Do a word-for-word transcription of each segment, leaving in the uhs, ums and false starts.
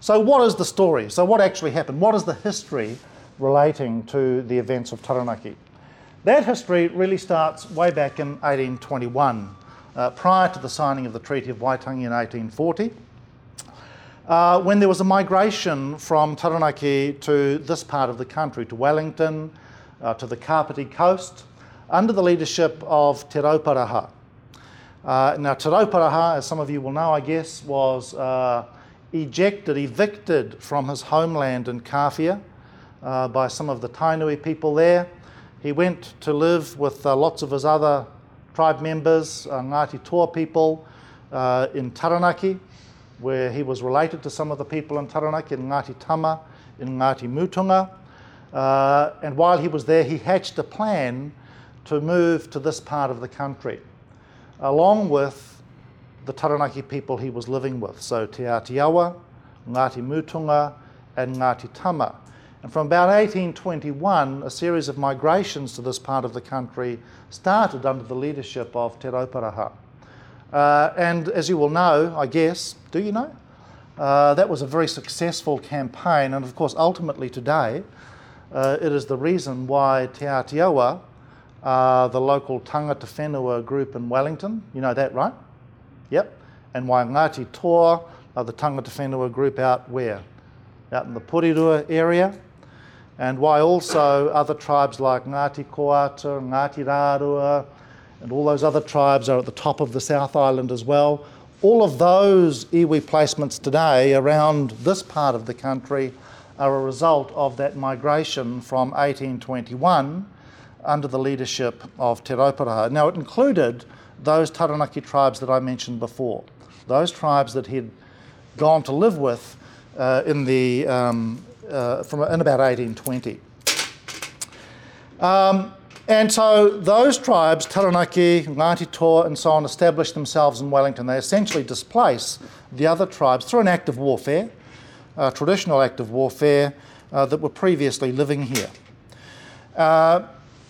So what is the story? So what actually happened? What is the history relating to the events of Taranaki? That history really starts way back in eighteen twenty-one, uh, prior to the signing of the Treaty of Waitangi in eighteen forty, uh, when there was a migration from Taranaki to this part of the country, to Wellington, uh, to the Kapiti coast, under the leadership of Te Rauparaha. Uh, now, Te Rauparaha, as some of you will know, I guess, was uh, ejected, evicted from his homeland in Kawhia uh, by some of the Tainui people there. He went to live with uh, lots of his other tribe members, uh, Ngāti Toa people, uh, in Taranaki, where he was related to some of the people in Taranaki, in Ngāti Tama, in Ngāti Mutunga. Uh, and while he was there, he hatched a plan to move to this part of the country, along with the Taranaki people he was living with, so Te Ātiawa, Ngāti Mutunga, and Ngāti Tama. And from about eighteen twenty-one, a series of migrations to this part of the country started under the leadership of Te Rauparaha. Uh, and as you will know, I guess, do you know? Uh, that was a very successful campaign, and of course ultimately today uh, it is the reason why Te Ātiawa, uh, the local tangata whenua group in Wellington, you know that, right? Yep. And why Ngāti Toa, uh, the tangata whenua group out where? Out in the Porirua area. And why also other tribes like Ngāti Koata, Ngāti Rārua, and all those other tribes are at the top of the South Island as well. All of those iwi placements today around this part of the country are a result of that migration from eighteen twenty-one under the leadership of Te Rauparaha. Now, it included those Taranaki tribes that I mentioned before, those tribes that he'd gone to live with uh, in the um, uh, from in about eighteen twenty. Um, and so those tribes, Taranaki, Ngāti Toa, and so on, established themselves in Wellington. They essentially displace the other tribes through an act of warfare, a traditional act of warfare uh, that were previously living here. Uh,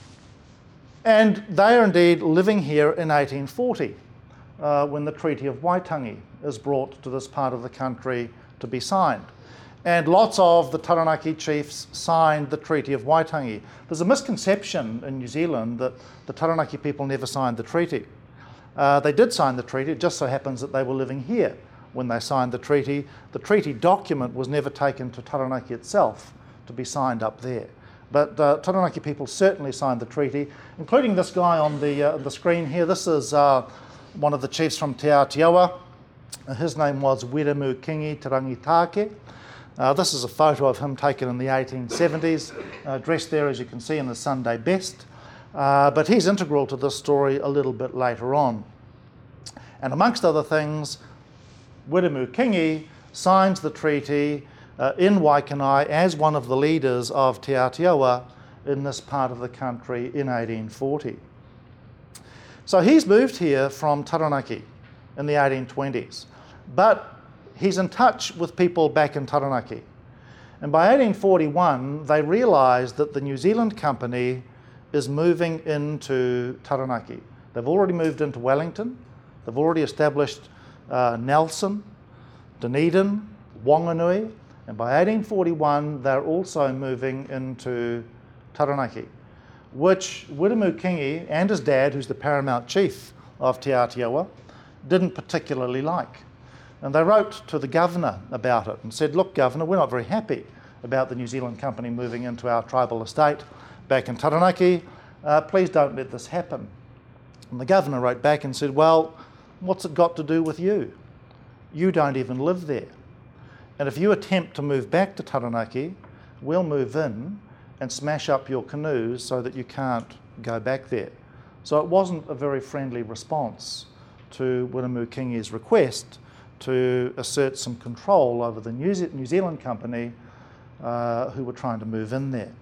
And they are indeed living here in eighteen forty, uh, when the Treaty of Waitangi is brought to this part of the country to be signed. And lots of the Taranaki chiefs signed the Treaty of Waitangi. There's a misconception in New Zealand that the Taranaki people never signed the treaty. Uh, they did sign the treaty, it just so happens that they were living here when they signed the treaty. The treaty document was never taken to Taranaki itself to be signed up there. But uh, Taranaki people certainly signed the treaty, including this guy on the, uh, the screen here. This is uh, one of the chiefs from Te Ātiawa. Uh, his name was Wiremu Kingi Te Rangitake. Uh, this is a photo of him taken in the eighteen seventies, uh, dressed there, as you can see, in the Sunday best. Uh, but he's integral to this story a little bit later on. And amongst other things, Wiremu Kingi signs the treaty Uh, in Waikanae as one of the leaders of Te Ātiawa in this part of the country in eighteen forty. So he's moved here from Taranaki in the eighteen twenties, but he's in touch with people back in Taranaki. And by eighteen forty-one, they realise that the New Zealand Company is moving into Taranaki. They've already moved into Wellington, they've already established uh, Nelson, Dunedin, Wanganui, and by eighteen forty-one, they're also moving into Taranaki, which Wiremu Kingi and his dad, who's the paramount chief of Te Ātiawa, didn't particularly like. And they wrote to the governor about it and said, look, governor, we're not very happy about the New Zealand Company moving into our tribal estate back in Taranaki. Uh, please don't let this happen. And the governor wrote back and said, well, what's it got to do with you? You don't even live there. And if you attempt to move back to Taranaki, we'll move in and smash up your canoes so that you can't go back there. So it wasn't a very friendly response to Wiremu Kingi's request to assert some control over the New, Ze- New Zealand Company uh, who were trying to move in there.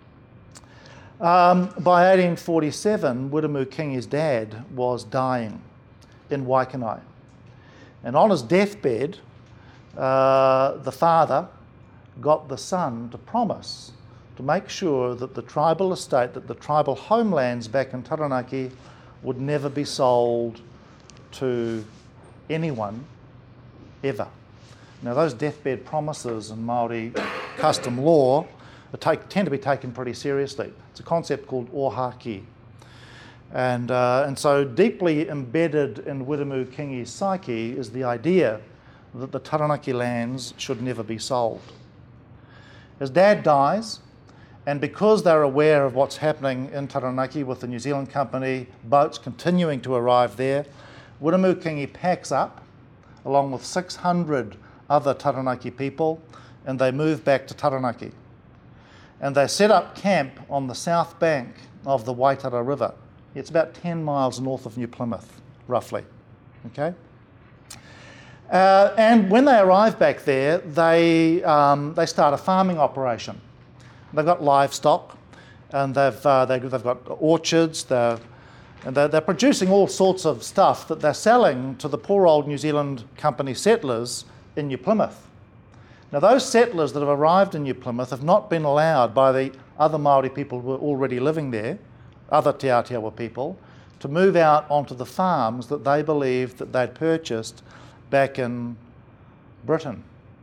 Um, by eighteen forty-seven, Wiremu Kingi's dad was dying in Waikanae. And on his deathbed, Uh, the father got the son to promise to make sure that the tribal estate, that the tribal homelands back in Taranaki would never be sold to anyone, ever. Now those deathbed promises in Māori custom law take, tend to be taken pretty seriously. It's a concept called ohaki. And, uh, and so deeply embedded in Wiremu Kingi's psyche is the idea that the Taranaki lands should never be sold. His dad dies, and because they're aware of what's happening in Taranaki with the New Zealand Company boats continuing to arrive there, Wiremu Kingi packs up along with six hundred other Taranaki people, and they move back to Taranaki. And they set up camp on the south bank of the Waitara River. It's about ten miles north of New Plymouth, roughly. Okay? Uh, and when they arrive back there, they, um, they start a farming operation. They've got livestock, and they've, uh, they, they've got orchards, they're, and they're, they're producing all sorts of stuff that they're selling to the poor old New Zealand Company settlers in New Plymouth. Now those settlers that have arrived in New Plymouth have not been allowed by the other Māori people who were already living there, other Te Ātiawa people, to move out onto the farms that they believed that they'd purchased back in Britain.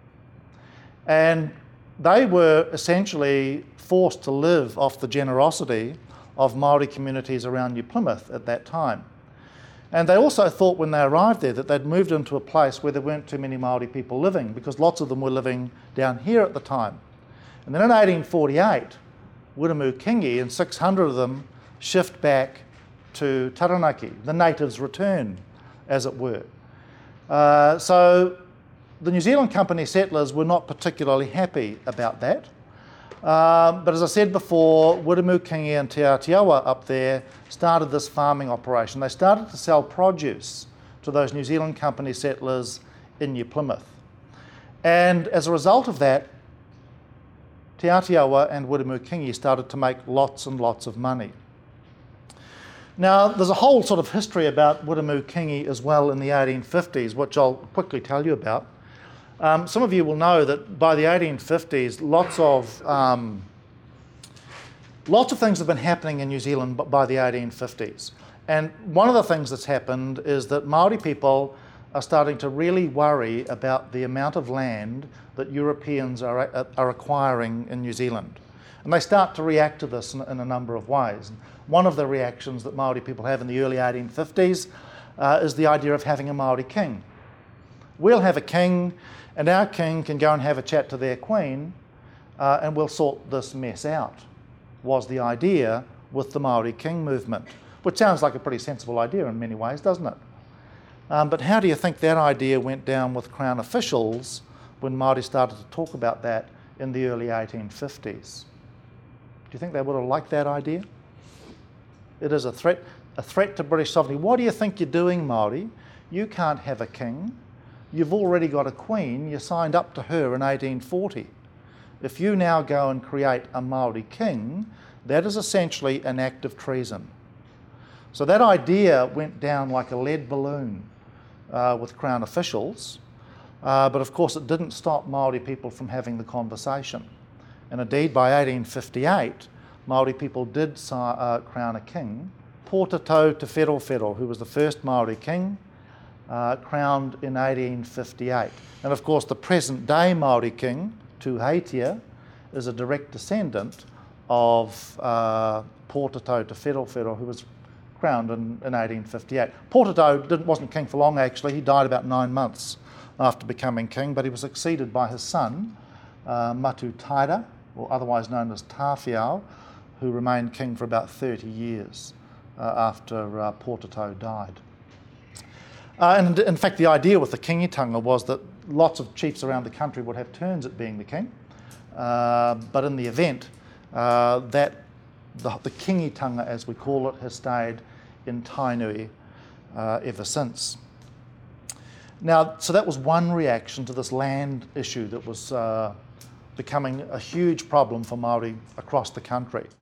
And they were essentially forced to live off the generosity of Māori communities around New Plymouth at that time. And they also thought when they arrived there that they'd moved into a place where there weren't too many Māori people living, because lots of them were living down here at the time. And then in eighteen forty-eight, Wiremu Kingi and six hundred of them shift back to Taranaki. The natives return, as it were. Uh, so the New Zealand Company settlers were not particularly happy about that. Um, but as I said before, Wiremu Kingi and Te Ātiawa up there started this farming operation. They started to sell produce to those New Zealand Company settlers in New Plymouth. And as a result of that, Te Ātiawa and Wiremu Kingi started to make lots and lots of money. Now, there's a whole sort of history about Wiremu Kingi as well in the eighteen fifties, which I'll quickly tell you about. Um, some of you will know that by the eighteen fifties, lots of, um, lots of things have been happening in New Zealand by the eighteen fifties. And one of the things that's happened is that Māori people are starting to really worry about the amount of land that Europeans are, are acquiring in New Zealand. And they start to react to this in, in a number of ways. One of the reactions that Māori people have in the early eighteen fifties uh, is the idea of having a Māori king. We'll have a king, and our king can go and have a chat to their queen, uh, and we'll sort this mess out, was the idea with the Māori king movement, which sounds like a pretty sensible idea in many ways, doesn't it? Um, but how do you think that idea went down with Crown officials when Māori started to talk about that in the early eighteen fifties? Do you think they would have liked that idea? It is a threat, a threat to British sovereignty. What do you think you're doing, Māori? You can't have a king. You've already got a queen. You signed up to her in eighteen forty. If you now go and create a Māori king, that is essentially an act of treason. So that idea went down like a lead balloon uh, with Crown officials, uh, but of course it didn't stop Māori people from having the conversation. And indeed, by eighteen fifty-eight, Māori people did uh, crown a king, Pōtatau Te Wherowhero, who was the first Māori king, uh, crowned in eighteen fifty-eight. And of course, the present-day Māori king, Tuheitia, is a direct descendant of uh, Pōtatau Te Wherowhero, who was crowned in, in eighteen fifty-eight. Pōtatau didn't, wasn't king for long, actually. He died about nine months after becoming king, but he was succeeded by his son, uh, Matu Taira, or otherwise known as Tāwhiao, who remained king for about thirty years uh, after uh, Pōtatau died. Uh, and in fact, the idea with the kingitanga was that lots of chiefs around the country would have turns at being the king, uh, but in the event, uh, that the, the kingitanga, as we call it, has stayed in Tainui uh, ever since. Now, so that was one reaction to this land issue that was uh, becoming a huge problem for Māori across the country.